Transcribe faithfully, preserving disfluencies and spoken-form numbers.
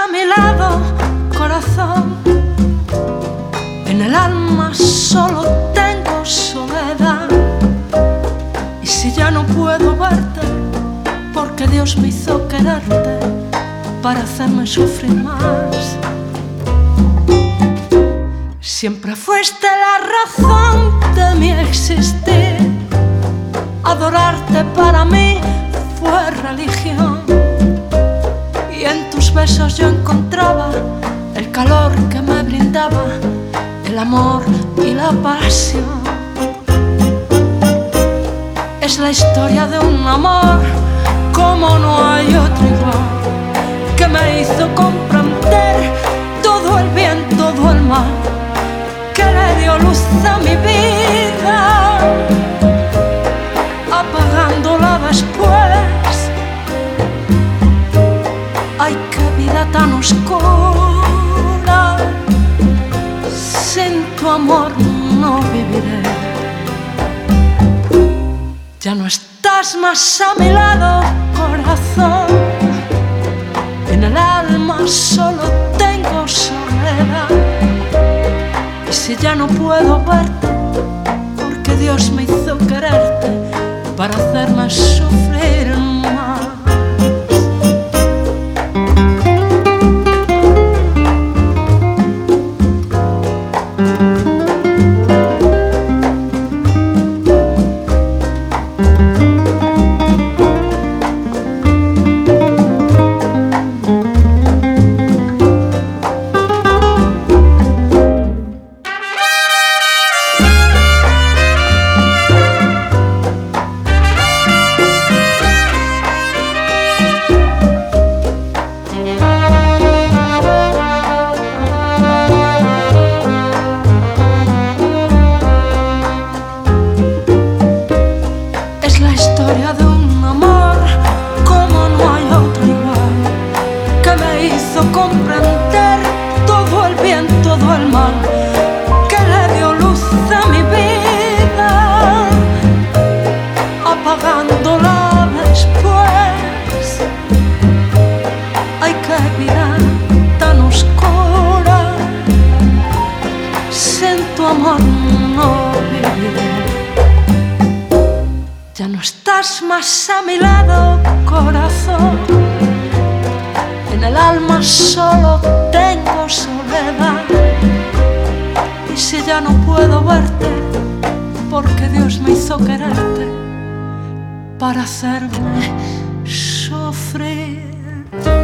a mi lado, corazón. En el alma solo tengo soledad. Y si ya no puedo verte, porque Dios me hizo quererte para hacerme sufrir más. Siempre fuiste la razón de mi existir. Adorarte para mí fue religión. Y en tus besos yo encontraba el calor que me brindaba el amor y la pasión. Es la historia de un amor como no hay otro igual, que me hizo comprender todo el bien, todo el mal, que le dio luz a mi vida, apagándola después. Ay, qué vida tan oscura, sin tu amor no viviré. Ya no estás más a mi lado, corazón. En el alma solo tengo soledad. Y si ya no puedo verte, porque Dios me hizo quererte para hacerme sufrir más. De un amor como no hay otro igual, que me hizo comprender todo el bien, todo el mal, que le dio luz a mi vida, apagándola después. Ay, qué vida tan oscura, sin tu amor no viviré. Ya no estás más a mi lado, corazón. En el alma solo tengo soledad. Y si ya no puedo verte, porque Dios me hizo quererte para hacerme sufrir.